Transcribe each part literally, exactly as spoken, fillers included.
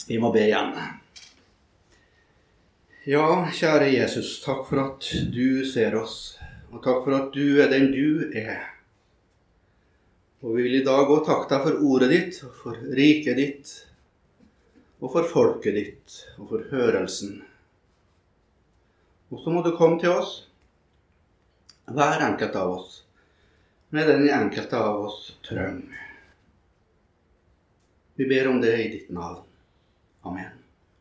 Vi må be igjen. Ja, kjære Jesus, takk for at du ser oss, og takk for at du er den du er. Og vi vil i dag også takke deg for ordet ditt, og for riket ditt, og for folket ditt, og for hørelsen. Og så må du komme til oss, hver enkelt av oss, med den enkelte av oss trenger. Vi ber om det i ditt navn. Amen.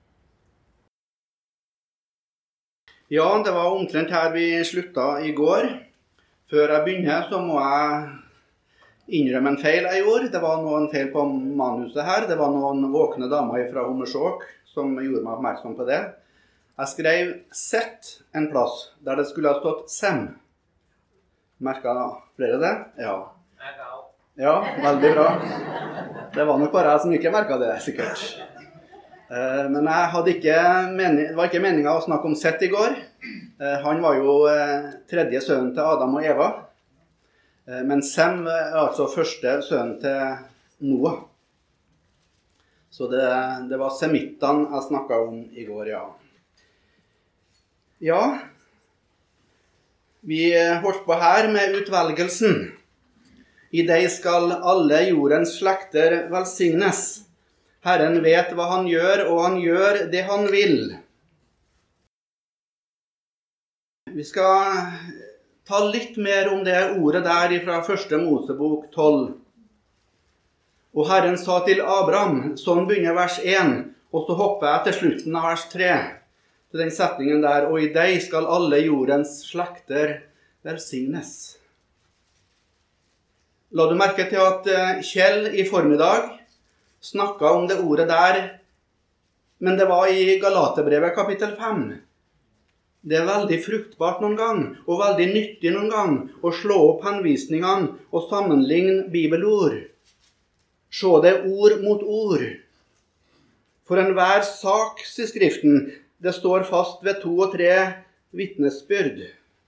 Ja, det var omtrent her vi sluttet i går. Før jeg begynner så må jeg innrømme en feil jeg gjorde. Det var noen feil på manuset her. Det var noen våkne damer fra Ommersåk som gjorde meg oppmerksom på det. Jeg skrev sett en plass der det skulle ha stått sem. Merket flere det? Ja. Ja, veldig bra. Det var nok bare jeg som ikke merket det, sikkert. Men jeg hadde ikke mening, det var ikke meningen å snakke om Sett i går. Han var jo tredje sønnen til Adam og Eva. Men Sem er altså første sønnen til Noah. Så det, det var semittene jeg snakket om i går, ja. Ja, vi holdt på her med utvelgelsen. I deg skal alle jordens slekter velsignes. Herren vet hva han gjør, og han gjør det han vil. Vi skal ta litt mer om det ordet der fra første Mosebok tolv. Og Herren sa til Abraham, sånn begynner vers én, og så hopper jeg til slutten av vers tre, til den setningen der, og i deg skal alle jordens slekter velsignes. La du merke til at Kjell i formiddag snakket om det ordet der, men det var i Galaterbrevet kapittel fem. Det er veldig fruktbart noen gang, og veldig nyttig noen gang, å slå opp henvisningene og sammenligne bibelord. Se det ord mot ord. For enhver sak, sier Skriften, det står fast ved to og tre vitnesbyrd.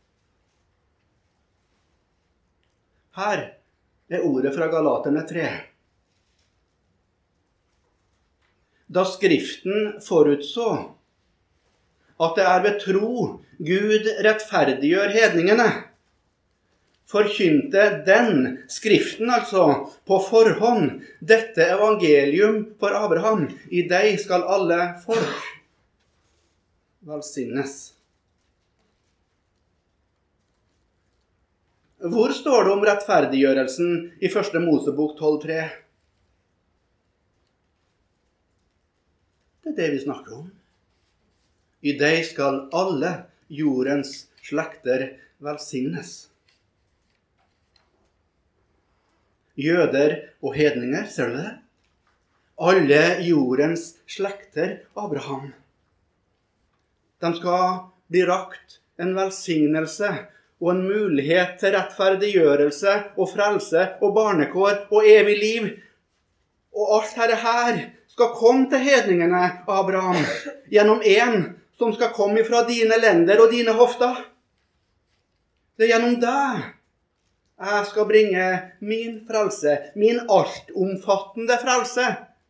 Her er ordet fra Galaterne tre. Da Skriften forutså at det er ved tro Gud rettferdiggjør hedningene, forkynte den, Skriften altså, på forhånd, dette evangelium for Abraham. I deg skal alle folk velsignes. Hvor står det om rettferdiggjørelsen i første Mosebok tolv tre? Det er det vi snakker om. I deg skal alle jordens slekter velsignes. Jøder og hedninger, ser du det? Alle jordens slekter, Abraham. De skal bli rakt en velsignelse og en mulighet til rettferdiggjørelse og frelse og barnekår og evig liv. Og alt dette her skal komme til hedningene, Abraham, gjennom en som skal komme fra dine lender og dine hofter. Det er gjennom deg jeg skal bringe min frelse, min altomfattende frelse,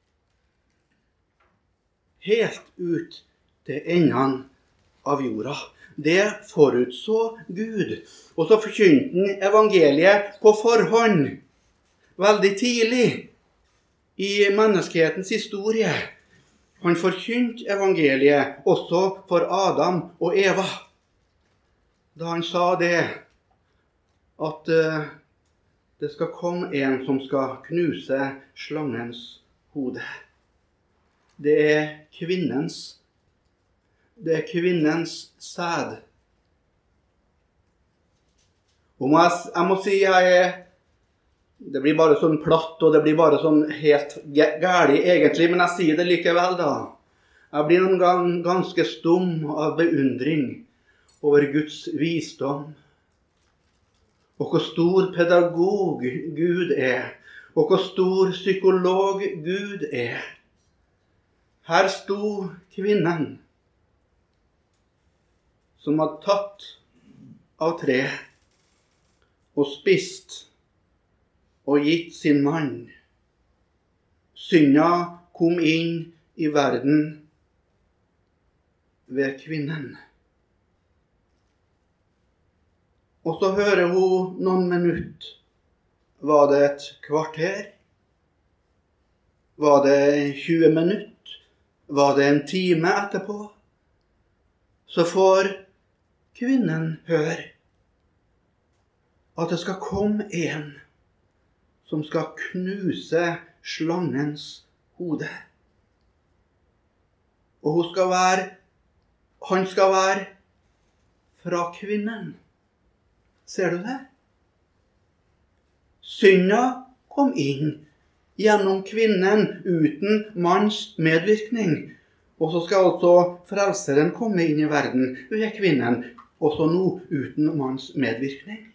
helt ut til enden av jorda. Det forutså Gud. Og så forkynte han evangeliet på forhånd, veldig tidlig i menneskehetens historie. Han forkynte evangeliet også for Adam og Eva. Da han sa det, at uh, det skal komme en som skal knuse slangens hode. Det er kvinnens. Det er kvinnens sæd. Og må jeg, jeg må si jeg er Det blir bare sånn platt, og det blir bare sånn helt gærlig egentlig, men jeg sier det likevel da. Jeg blir noen gang ganske stum av beundring over Guds visdom. Og hvor stor pedagog Gud er, og hvor stor psykolog Gud er. Her sto kvinnen som hadde tatt av tre og spist og gitt sin mann. Synda kom inn i verden ved kvinnen. Og så hører hun noen minutter. Var det et kvarter? Var det tjue minutter? Var det en time etterpå? Så får kvinnen høre at det skal komme en som skal knuse slangens hode. Og hun skal være, han skal være fra kvinnen. Ser du det? Synda kom inn gjennom kvinnen uten manns medvirkning. Og så skal altså frelseren komme inn i verden ved kvinnen, også nå uten manns medvirkning.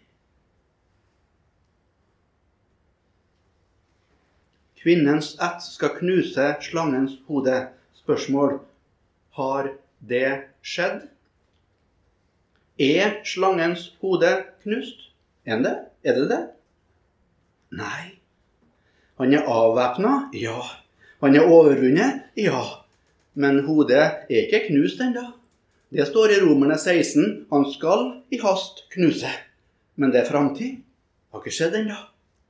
Kvinnens ett skal knuse slangens hode. Spørsmål: har det skjedd? Er slangens hode knust? Er det? Er det det? Nei. Han er avvæpnet? Ja. Han er overvunnet? Ja. Men hodet er ikke knust ennå. Det står i Romerne seksten, han skal i hast knuse. Men det er fremtid. Det har ikke skjedd ennå.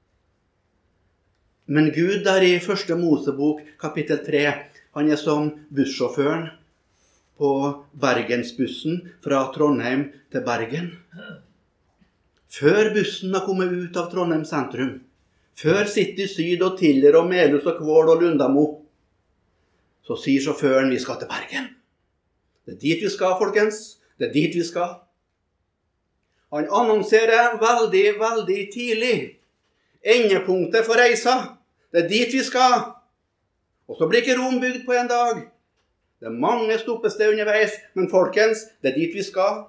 Men Gud der i første Mosebok, kapittel tre, han er som bussjåføren på Bergensbussen fra Trondheim til Bergen. Før bussen har kommet ut av Trondheim sentrum, før City Syd og Tiller og Melhus og Kvål og Lundamo, så sier sjåføren: vi skal til Bergen. Det er dit vi skal, folkens. Det er dit vi skal. Han annonserer veldig, veldig tidlig endepunktet for reisa. Det er dit vi skal. Og så blir ikke Rom bygd på en dag. Det er mange stoppesteder underveis, men folkens, det er dit vi skal.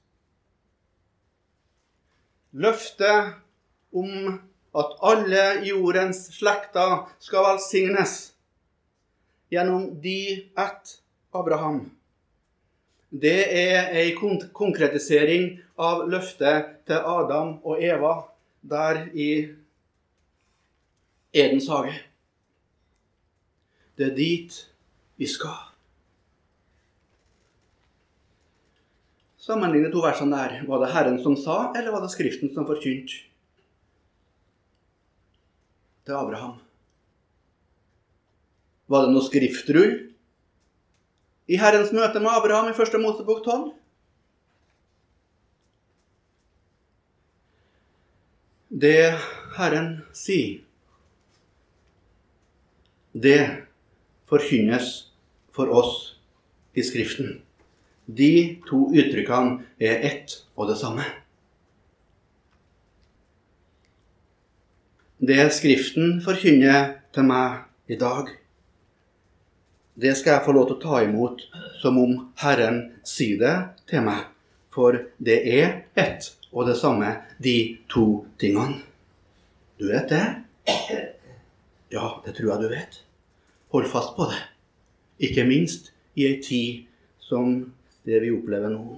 Løftet om at alle jordens slekter skal velsignes gjennom de ett Abraham. Det er en konkretisering av løftet til Adam og Eva der i Edens hage. Det er dit vi skal. Sammenligne to versene der. Var det Herren som sa, eller var det Skriften som forkynte til Abraham? Var det noe skriftrull i Herrens møte med Abraham i første Mosebok tolv? Det Herren sier, det forkynnes for oss i Skriften. De to uttrykkene er ett og det samme. Det Skriften forkynner til meg i dag, det skal jeg få lov til å ta imot som om Herren sier det til meg, for det er ett og det samme, de to tingene. Du vet det? Ja, det tror jeg du vet. Hold fast på det. Ikke minst i en tid som det vi opplever nå.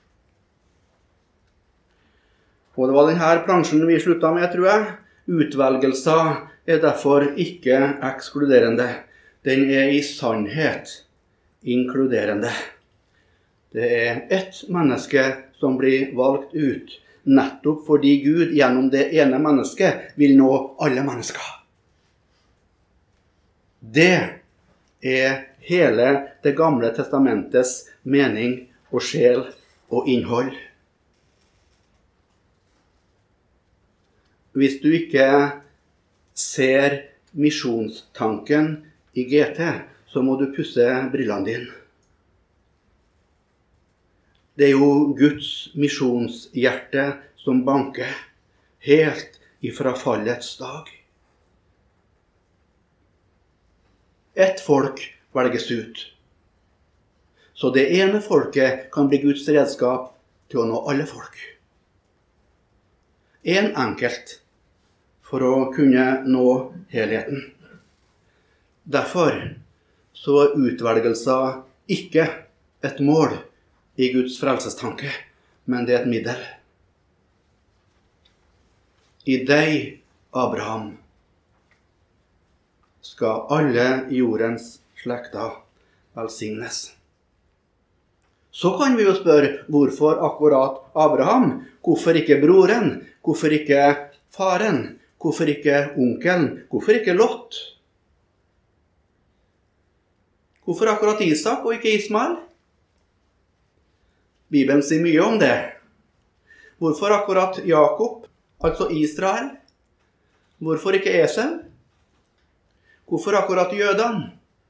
Og det var denne plansjen vi sluttet med, tror jeg. Utvelgelser er derfor ikke ekskluderende. Den er i sannhet inkluderende. Det er ett menneske som blir valgt ut, nettopp fordi Gud gjennom det ene mennesket vil nå alle mennesker. Det er hele det gamle testamentets mening og sjel og innhold. Hvis du ikke ser misjonstanken i G T, så må du pusse brillene dine. Det er jo Guds misjonshjerte som banker, helt ifra fallets dag. Ett folk velges ut. Så det ene folket kan bli Guds redskap til å nå alle folk. En enkelt for å kunne nå helheten. Derfor så er utvelgelser ikke et mål i Guds frelsestanke, men det er et middel. I deg, Abraham, skal alle jordens slekta velsignes. Så kan vi jo spørre, hvorfor akkurat Abraham? Hvorfor ikke broren? Hvorfor ikke faren? Hvorfor ikke onkelen? Hvorfor ikke Lot? Hvorfor akkurat Isak og ikke Ismael? Bibelen sier mye om det. Hvorfor akkurat Jakob, altså Israel? Hvorfor ikke Esau? Hvorfor akkurat jødene?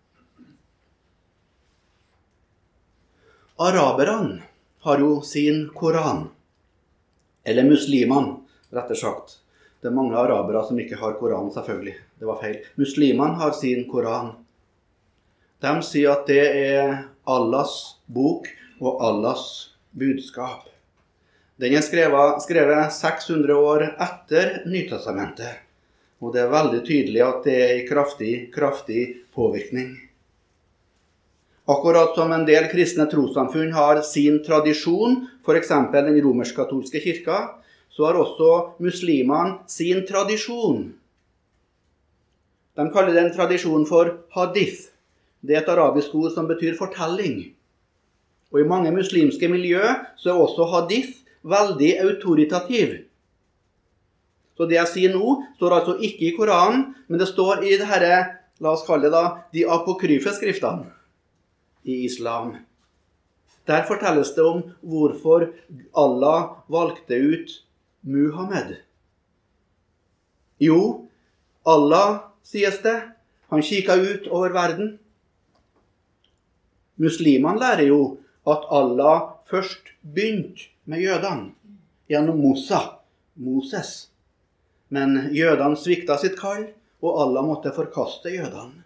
Araberne har jo sin Koran, eller muslimene, rettere sagt. Det er mange arabere som ikke har Koran, selvfølgelig. Det var feil. Muslimene har sin Koran. De sier at det er Allahs bok og Allahs budskap. Den er skrevet, skrevet seks hundre år etter Nytestamentet. Og det er veldig tydelig at det er i kraftig, kraftig påvirkning. Akkurat som en del kristne trossamfunn har sin tradisjon, for eksempel den romersk-katolske kirka, så har også muslimene sin tradisjon. De kaller den tradisjonen for hadith. Det er et arabisk ord som betyr fortelling. Og i mange muslimske miljø så er også hadith veldig autoritativ. Så det jeg sier nå står altså ikke i Koranen, men det står i det her, la oss kalle det da, de apokryfe skriftene i islam. Der fortelles det om hvorfor Allah valgte ut Muhammed. Jo, Allah, sies det, han kikket ut over verden. Muslimene lærer jo at Allah først begynte med jødene, gjennom Musa, Moses. Men jødene svikta sitt kall, og Allah måtte forkaste jødene.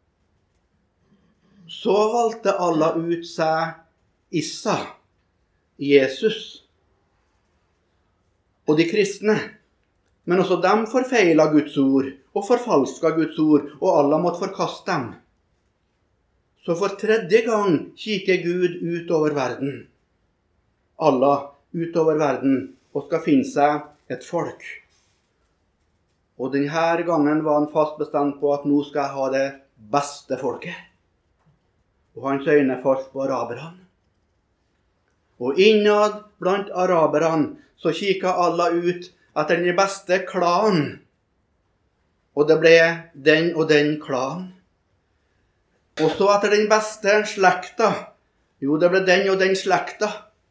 Så valgte Allah ut seg Isa, Jesus, og de kristne. Men også dem forfeilet Guds ord, og forfalsket Guds ord, og Allah måtte forkaste dem. Så for tredje gang kikker Gud ut over verden. Allah ut over verden, og skal finne seg et folk. Og denne gangen var han fast bestemt på at nå skal jeg ha det beste folket. Og hans øyne falt på araberne. Og innad blant araberne så kikket Allah ut etter den beste klanen. Og det ble den og den klanen. Og så etter den beste slekta. Jo, det ble den og den slekta.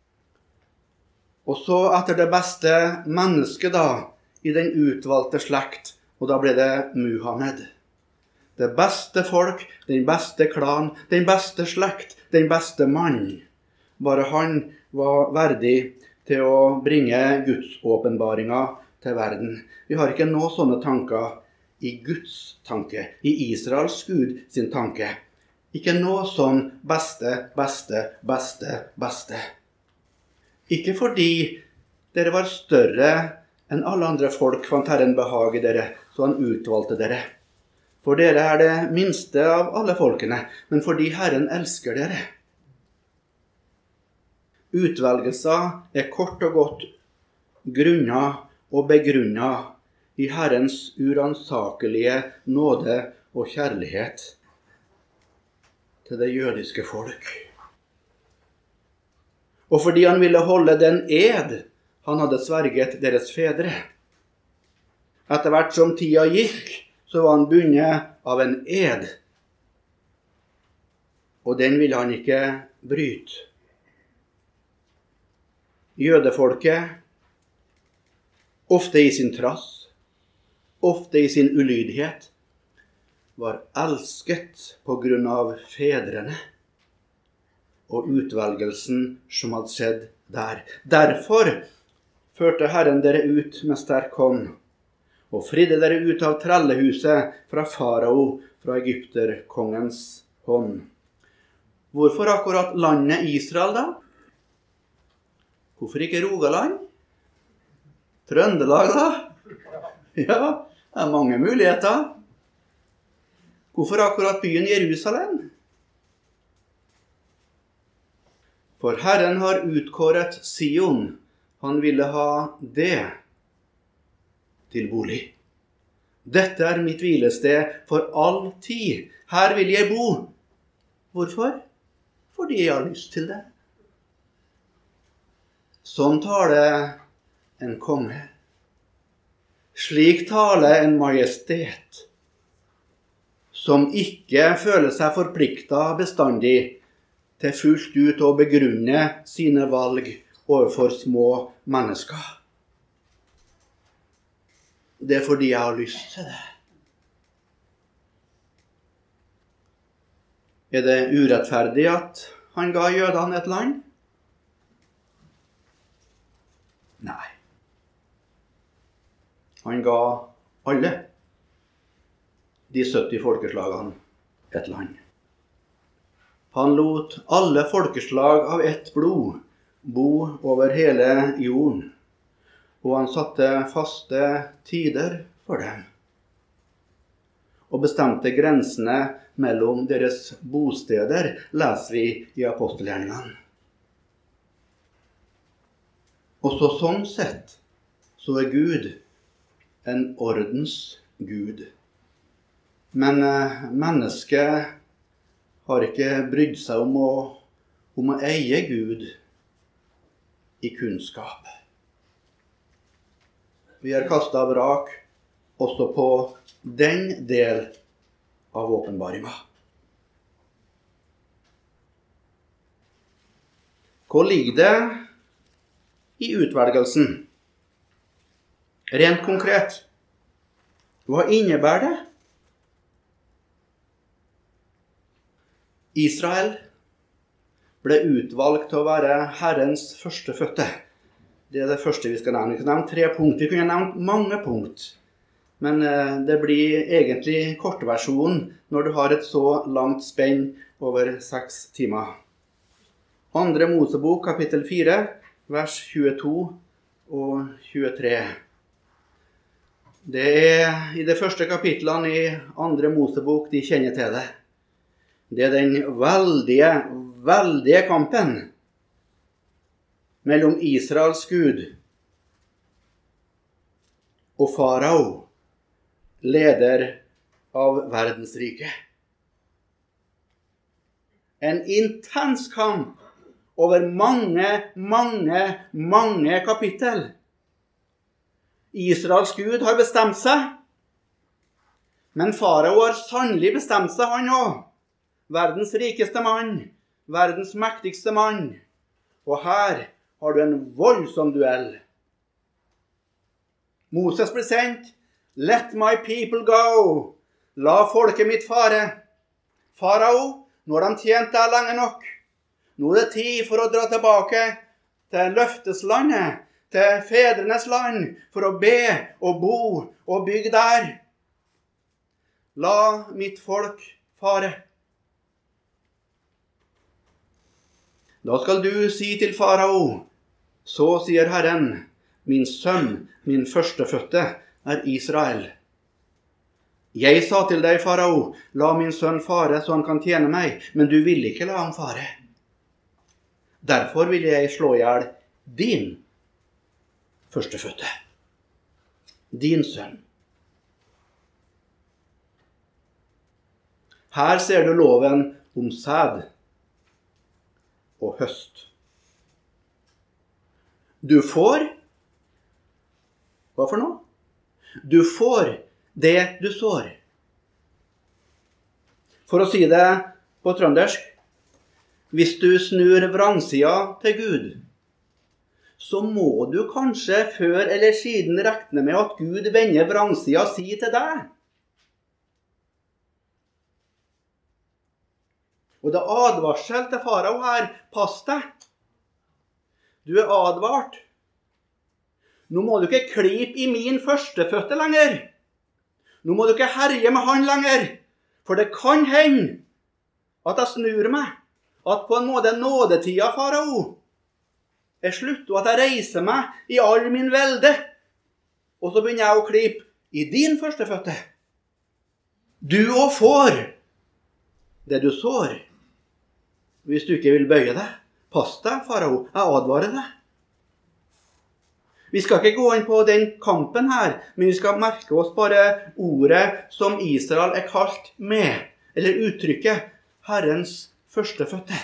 Og så etter det beste mennesket da, i den utvalgte slekt. Og da ble det Muhammed. Det beste folk, den beste klan, den beste slekt, den beste mann. Bare han var verdig til å bringe Guds åpenbaringer til verden. Vi har ikke noe sånne tanker i Guds tanke, i Israels Gud sin tanke. Ikke noe sånn beste, beste, beste, beste. Ikke fordi dere var større enn alle andre folk, fant Herren behag i dere, så han utvalgte dere. For dere er det minste av alle folkene, men fordi Herren elsker dere. Utvelgelser er kort og godt grunnet og begrunnet i Herrens uransakelige nåde og kjærlighet til det jødiske folk. Og fordi han ville holde den ed han hadde sverget deres fedre. Etter hvert som tida gikk, så var han bundet av en ed. Og den ville han ikke bryte. Jødefolket, ofte i sin trass, ofte i sin ulydighet, var elsket på grunn av fedrene og utvelgelsen som hadde skjedd der. Derfor førte Herren dere ut med sterk hånd, og fridde dere ut av trellehuset fra farao, fra egypterkongens hånd. Hvorfor akkurat landet Israel da? Hvorfor ikke Rogaland? Trøndelag da? Ja, det er mange muligheter. Hvorfor akkurat byen Jerusalem? For Herren har utkåret Sion. Han ville ha det til bolig. Dette er mitt hvilested for all tid. Her vil jeg bo, Hvorfor? Fordi jeg har lyst til det. Sånn taler en konge. Slik taler en majestet, som ikke føler seg forpliktet bestandig til fullt ut å begrunne sine valg overfor små mennesker. Det er fordi jeg har lyst til det. Er det urettferdig at han ga jødene et land? Nei. Han ga alle de sytti folkeslagene et land. Han lot alle folkeslag av ett blod bo over hele jorden, og han satte faste tider for dem, og bestemte grensene mellom deres bosteder, leser vi i apostelgjerningene. Også sånn sett så er Gud en ordens Gud. Men eh, mennesket har ikke brydd seg om å, om å eie Gud i kunnskap. Vi har kastet vrak også på den del av åpenbaringen. Hvor ligger det i utvelgelsen? Rent konkret, hva innebærer det? Israel ble utvalgt til å være Herrens førstefødte. Det er det første vi skal nevne. Vi skal nevne tre punkt. Vi kunne nevnt mange punkt, men det blir egentlig kortversjonen når du har et så langt spenn over seks timer. Andre Mosebok, kapittel fire, vers tjueto og tjuetre. Det er i de første kapitlene i Andre Mosebok de kjenner til det. Det er den veldige, veldige kampen mellom Israels Gud og farao, leder av verdensriket. En intens kamp over mange, mange, mange kapittel. Israels Gud har bestemt seg, men farao har sannelig bestemt seg han også. Verdens rikeste mann, verdens mektigste mann. Og her har du en voldsom duell. Moses blir sendt. Let my people go. La folket mitt fare. Farao, nå har de tjent deg lenge nok. Nå er det tid for å dra tilbake til løfteslandet, til fedrenes land, for å be og bo og bygge der. La mitt folk fare. Da skal du si til farao, så sier Herren, min sønn, min førstefødte, er Israel. Jeg sa til deg, farao, la min sønn fare så han kan tjene meg, men du vil ikke la ham fare. Derfor vil jeg slå ihjel din førstefødte, din sønn. Her ser du loven om sæd og høst. Du får, hva for noe? Du får det du sår. For å si det på trøndersk, hvis du snur vrangsida til Gud, så må du kanskje før eller siden regne med at Gud vender vrangsida si til deg. Og det er advarsel til farao her. Pass deg. Du er advart. Nå må du ikke klipe i min førstefødte lenger. Nå må du ikke herje med han lenger. For det kan hende at jeg snur meg. At på en måte nådetida, farao, er slutt. Og at jeg reiser meg i all min velde. Og så begynner jeg å klipe i din førstefødte. Du også får det du sår. Hvis du ikke vil bøye deg, pass deg, farao, jeg advarer deg. Vi skal ikke gå inn på den kampen her, men vi skal merke oss bare ordet som Israel er kalt med, eller uttrykket Herrens førstefødte.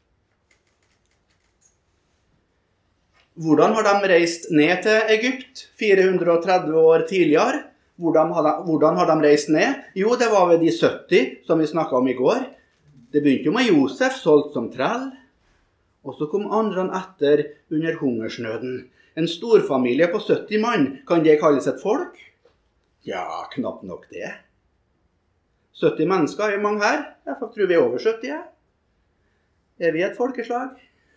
Hvordan har de reist ned til Egypt fire hundre og tretti år tidligere? Hvordan har, de, hvordan har de reist ned? Jo, det var ved de sytti som vi snakket om i går. Det begynte jo med Josef, solgt som trell. Og så kom andre etter under hungersnøden. En storfamilie på sytti mann, kan det kalles et folk? Ja, knapt nok det. sytti mennesker er mange her. Jeg tror vi er over sytti. Er vi et folkeslag?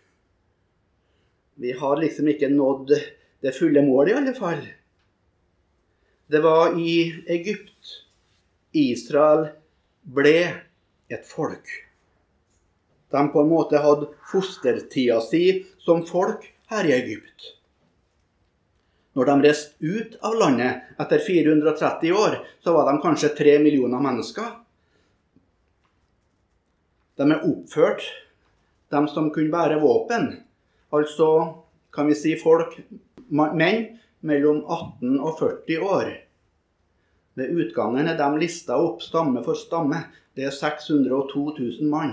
Vi har liksom ikke nådd det fulle målet i alle fall. Det var i Egypt Israel ble et folk. De på en måte hadde fostertida si som folk her i Egypt. Når de reiste ut av landet etter fire hundre og tretti år, så var de kanskje tre millioner mennesker. De er oppført, de som kunne bære våpen. Altså, kan vi si folk, menn, mellom atten og førti år. Ved utgangen er de listet opp stamme for stamme. Det er seks hundre og to tusen mann.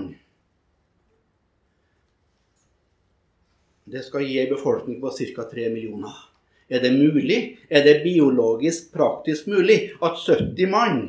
Det skal gi en befolkning på ca. tre millioner. Er det mulig? Er det biologisk praktisk mulig at sytti mann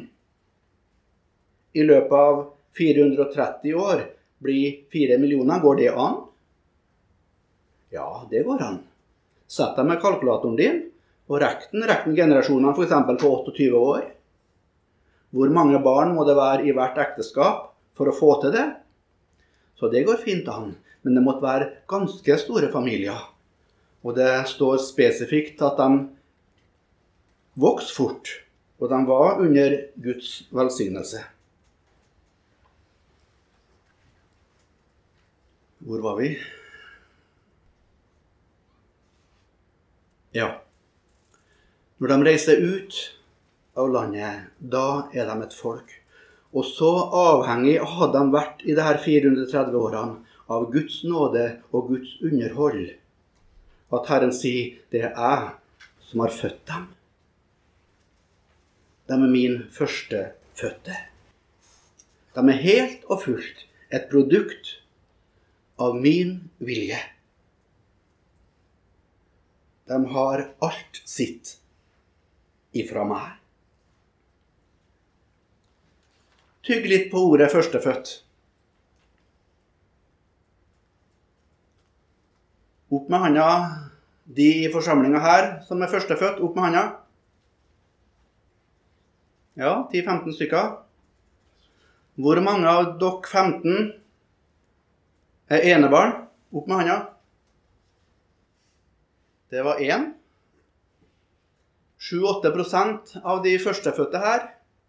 i løpet av fire hundre og tretti år blir fire millioner? Går det an? Ja, det går an. Sett deg med kalkulatoren din, og rekk den, rekk den generasjonene for eksempel på tjueåtte år. Hvor mange barn må det være i hvert ekteskap for å få til det? Så det går fint an, men det måtte være ganske store familier. Og det står spesifikt at de vokste fort, og de var under Guds velsignelse. Hvor var vi? Ja, når de reiser ut av landet, da er de et folk. Og så avhengig har de vært i disse fire hundre og tretti årene av Guds nåde og Guds underhold. At Herren sier, det er jeg som har født dem. De er min første fødte. De er helt og fullt et produkt av min vilje. De har alt sitt ifra meg. Tygg litt på ordet førstefødt. Opp med handa, de i forsamlingen her som er førstefødt, opp med handa. Ja, ti til femten stykker. Hvor mange av dere femten er enebarn? Opp med handa. Det var én. sju til åtte prosent av de førstefødte her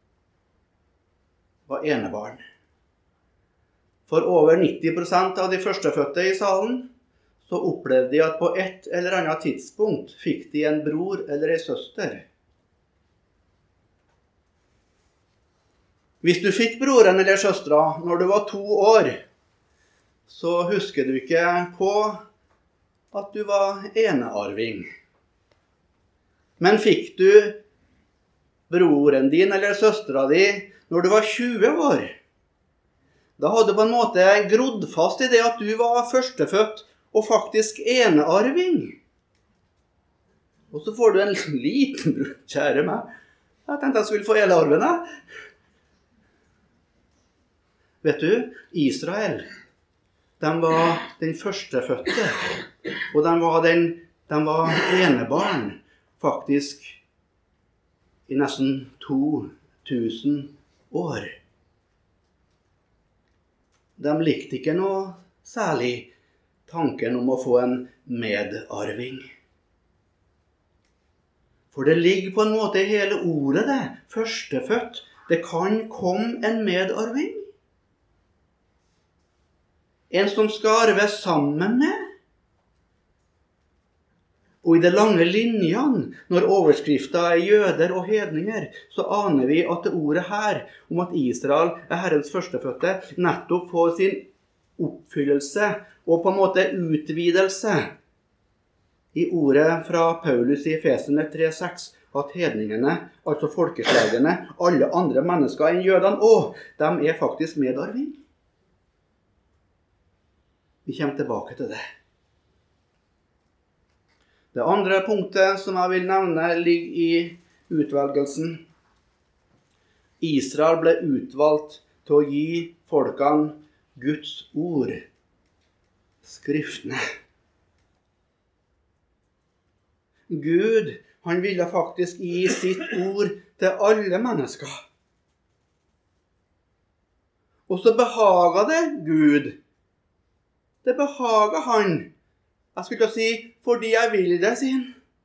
var enebarn. For over nitti prosent av de førstefødte i salen så opplevde de at på et eller annet tidspunkt fikk de en bror eller en søster. Hvis du fikk broren eller søstera når du var to år, så husker du ikke på at du var enearving. Men fikk du broren din eller søstera di når du var tjue år, da hadde du på en måte grodd fast i det at du var førstefødt og faktisk enearving. Og så får du en liten bror, kjære meg. Jeg tenkte jeg skulle få hele arven. Vet du, Israel, de var den førstefødte, og de var, den, de var enebarn, faktisk, i nesten to tusen år. De likte ikke noe særlig tanken om å få en medarving. For det ligger på en måte i hele ordet det, førstefødt. Det kan komme en medarving. En som skal arve sammen med. Og i de lange linjene, når overskriften er jøder og hedninger, så aner vi at det ordet her, om at Israel er Herrens førstefødte, nettopp får sin oppfyllelse og på en måte utvidelse i ordet fra Paulus i Efeserne tre seks, at hedningene, altså folkeslagene, alle andre mennesker enn jødene, og de er faktisk medarving. Vi kommer tilbake til det. Det andre punktet som jeg vil nevne ligger i utvelgelsen. Israel ble utvalgt til å gi folkene Guds ord, skriftene. Gud, han ville faktisk gi sitt ord til alle mennesker. Og så behaga det Gud. Det behaga han. Jeg skulle ikke si, fordi jeg vil det, sin.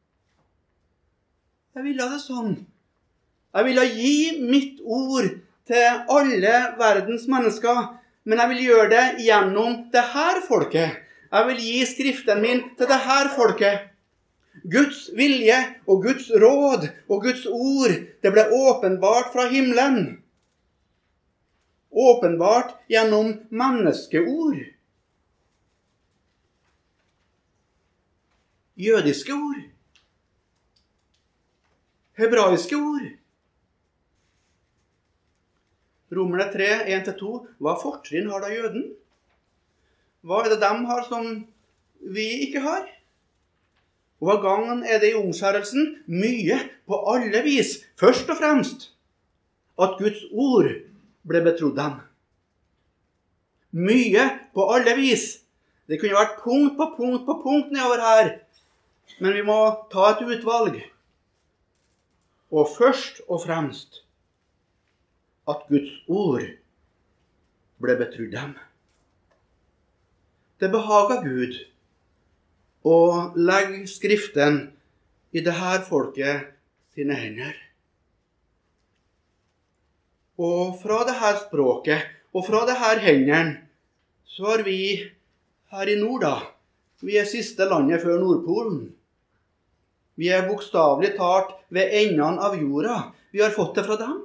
Jeg ville det sånn. Jeg ville gi mitt ord til alle verdens mennesker, men jeg vil gjøre det gjennom det her folket. Jeg vil gi skriften min til det her folket. Guds vilje og Guds råd og Guds ord, det ble åpenbart fra himmelen. Åpenbart gjennom menneskeord. Jødiske ord. Hebraiske ord. Romerne tre, en til to. Hva fortrinn har da jøden? Hva er det de har som vi ikke har? Og hva gangen er det i omskjærelsen? Mye på alle vis. Først og fremst at Guds ord ble betrodd dem. Mye på alle vis. Det kunne vært punkt på punkt på punkt nedover her. Men vi må ta et utvalg. Og først og fremst at Guds ord ble betrodd dem. Det behaga Gud å legge skriften i det her folket sine hender. Og fra det her språket, og fra det her hendene, så har vi her i nord da, vi er siste landet før Nordpolen. Vi er bokstavelig talt ved enden av jorda. Vi har fått det fra dem.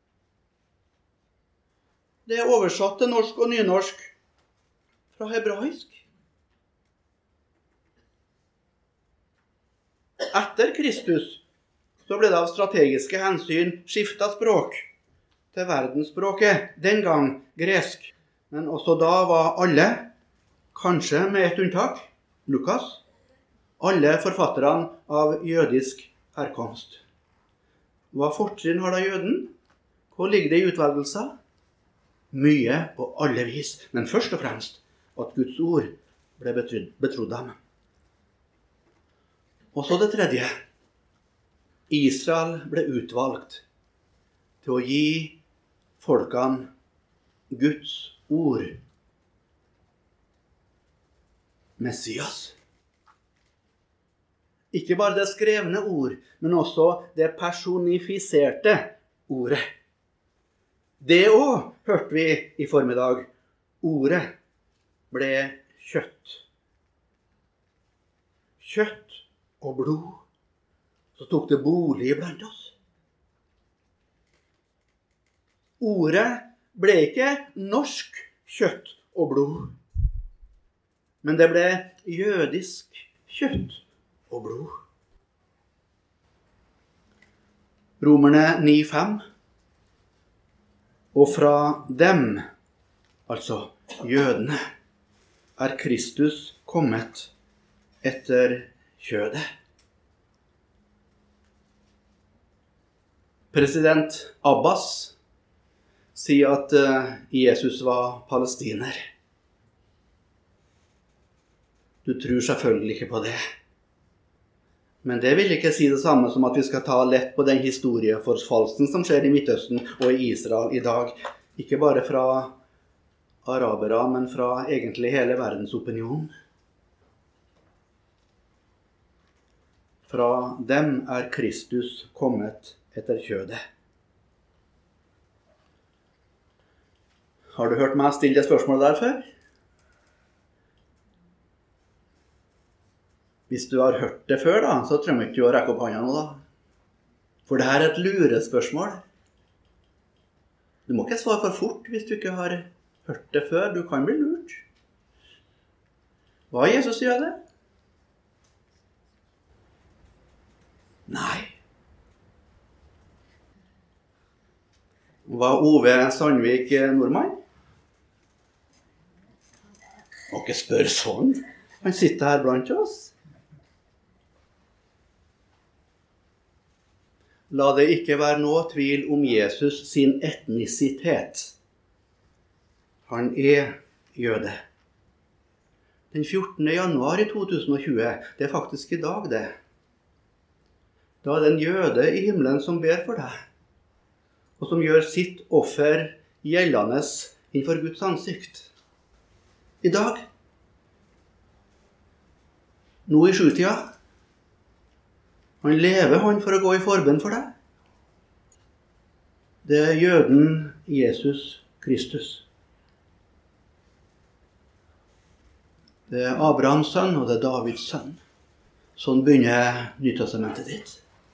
Det er oversatt til norsk og nynorsk fra hebraisk. Etter Kristus så ble det av strategiske hensyn skiftet språk til verdensspråket, den gang gresk. Men også da var alle, kanskje med et unntak, Lukas, alle forfatterne av jødisk herkomst. Hva fortrinn har da jøden? Hvor ligger det i utvelgelser? Mye på alle vis, men først og fremst at Guds ord ble betrodd, betrodd dem. Og så det tredje. Israel ble utvalgt til å gi folkene Guds ord. Messias. Ikke bare det skrevne ord, men også det personifiserte ordet. Det også hørte vi i formiddag. Ordet ble kjøtt. Kjøtt og blod. Så tok det bolig blant oss. Ordet ble ikke norsk kjøtt og blod, men det ble jødisk kjøtt og blod. Romerne ni fem. Og fra dem, altså jødene, er Kristus kommet etter kjødet. President Abbas sier at Jesus var palestiner. Du tror selvfølgelig ikke på det. Men det vil ikke si det samme som at vi skal ta lett på den historieforfalsken som skjer i Midtøsten og i Israel i dag. Ikke bare fra arabere, men fra egentlig hele verdensopinionen. Fra dem er Kristus kommet etter kjødet. Har du hørt meg stille det spørsmålet der før? Hvis du har hørt det før, da, så trenger du ikke å rekke opp hånda nå, da. For det her er et lurespørsmål. Du må ikke svare for fort hvis du ikke har hørt det før. Du kan bli lurt. Hva Jesus gjør det? Nei. Var Ove Sandvik nordmann? Må ikke spørre sånn. Han sitter her blant oss. La det ikke være noe tvil om Jesus sin etnisitet. Han er jøde. Den fjortende januar i to tusen og tjue, det er faktisk i dag det. Da er det en jøde i himmelen som ber for deg, og som gjør sitt offer gjeldende innenfor Guds ansikt. I dag, nå i sjutida, han lever han for å gå i forbønn for deg. Det er jøden Jesus Kristus. Det er Abrahams sønn, og det er Davids sønn. Sånn begynner Nytestamentet ditt.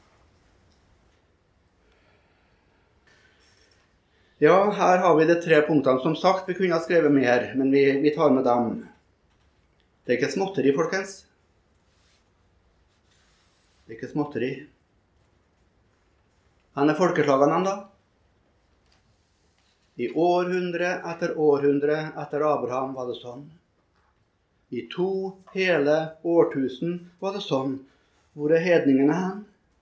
Ja, her har vi de tre punktene. Som sagt, vi kunne ha skrevet mer, men vi, vi tar med dem. Det er ikke småtteri, folkens. Det er ikke småtteri. Han er folkeslagene enda. I århundre etter århundre etter Abraham var det sånn. I to hele årtusen var det sånn. Hvor er hedningene hen?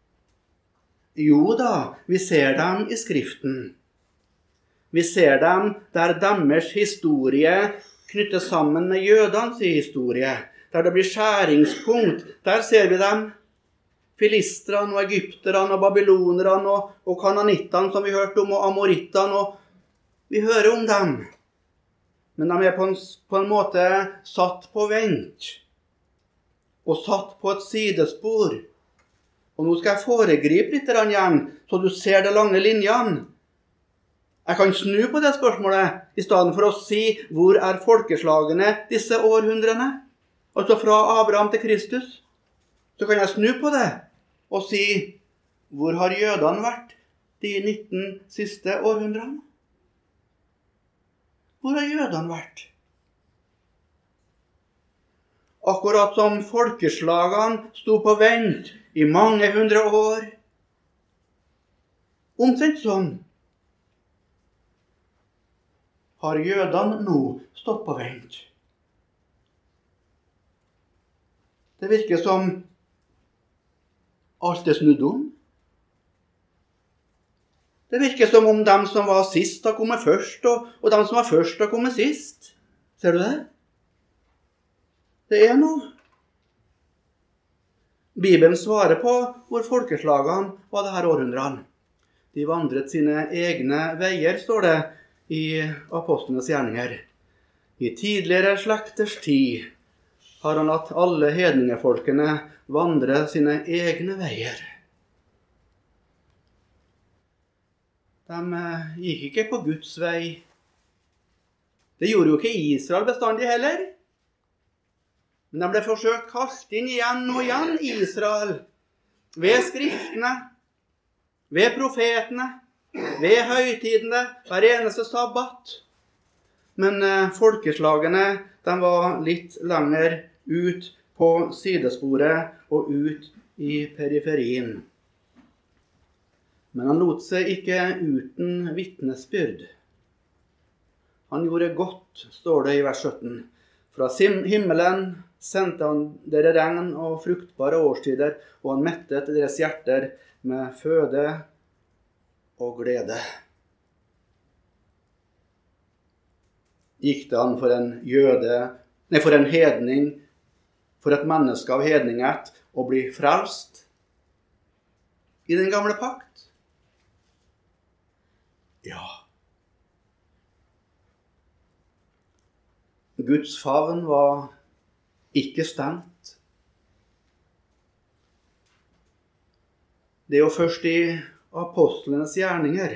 Jo da, vi ser dem i Skriften. Vi ser dem der deres historie knyttes sammen med jødens historie. Der det blir skjæringspunkt, der ser vi dem. Filistrene og egypterne og babylonerne og, og kananittene som vi hørte om, og amorittene, og vi hører om dem. Men de er på en, på en måte satt på vent, og satt på et sidespor. Og nå skal jeg foregripe litt igjen, så du ser de lange linjene. Jeg kan snu på det spørsmålet, i stedet for å si hvor er folkeslagene disse århundrene, altså fra Abraham til Kristus. Så kan jeg snu på det og si, hvor har jødene vært de nitten siste århundrene? Hvor har jødene vært? Akkurat som folkeslagene sto på vent i mange hundre år. Omtrent sånn har jødene nå stått på vent. Det virker som alt er snudd om. Det virker som om de som var sist har kommet først, og, og de som var først har kommet sist. Ser du det? Det er noe. Bibelen svarer på hvor folkeslagene var det her århundrene. De vandret sine egne veier, står det i apostlenes gjerninger. I tidligere slekters tid har han latt alle hedningefolkene vandre sine egne veier. De gikk ikke på Guds vei. Det gjorde jo ikke Israel bestandig heller. Men de ble forsøkt kalt inn igjen og igjen, Israel. Ved skriftene, ved profetene, ved høytidene, hver eneste sabbat. Men eh, folkeslagene, de var litt lenger ut på sidesporet og ut i periferien. Men han lot seg ikke uten vitnesbyrd. Han gjorde godt, står det i vers sytten. Fra himmelen sendte han dere regn og fruktbare årstider, og han mettet deres hjerter med føde og glede. Gikk det han for en jøde, nei, for en hedning, for et menneske av hedninget, å bli frelst i den gamle pakt? Ja. Guds favn var ikke stengt. Det er jo først i apostlenes gjerninger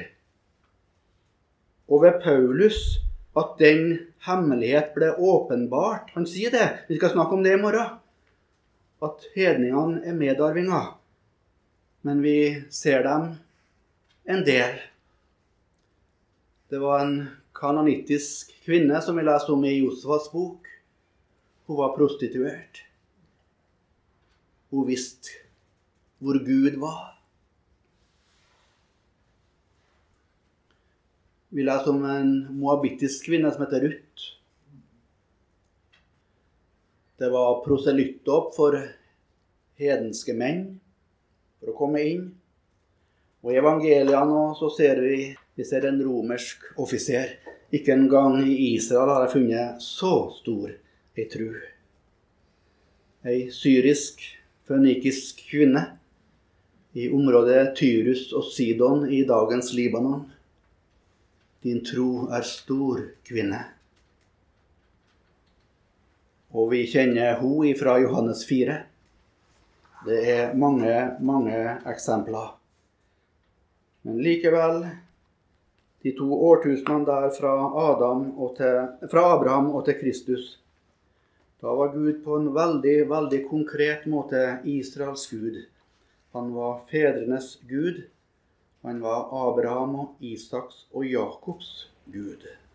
og ved Paulus at den hemmelighet ble åpenbart. Han sier det, vi skal snakke om det i morgen, at hedningene er medarvinger, men vi ser dem en del. Det var en kananittisk kvinne som vi leste om i Josefas bok. Hun var prostituert. Hun visste hvor Gud var. Vi leser om en moabittisk kvinne som heter Ruth. Det var proselyttopp for hedenske menn for å komme inn. Og i evangeliene så ser vi, vi ser en romersk offiser. Ikke engang i Israel har jeg funnet så stor ei tru. Ei syrisk, fønikisk kvinne i området Tyrus og Sidon i dagens Libanon. Din tro er stor, kvinne. Og vi kjenner hun fra Johannes fire. Det er mange, mange eksempler. Men likevel, de to årtusenene der fra, Adam og til, fra Abraham og til Kristus, da var Gud på en veldig, veldig konkret måte Israels Gud. Han var fedrenes Gud. Han var Abraham og Isaks og Jakobs Gud.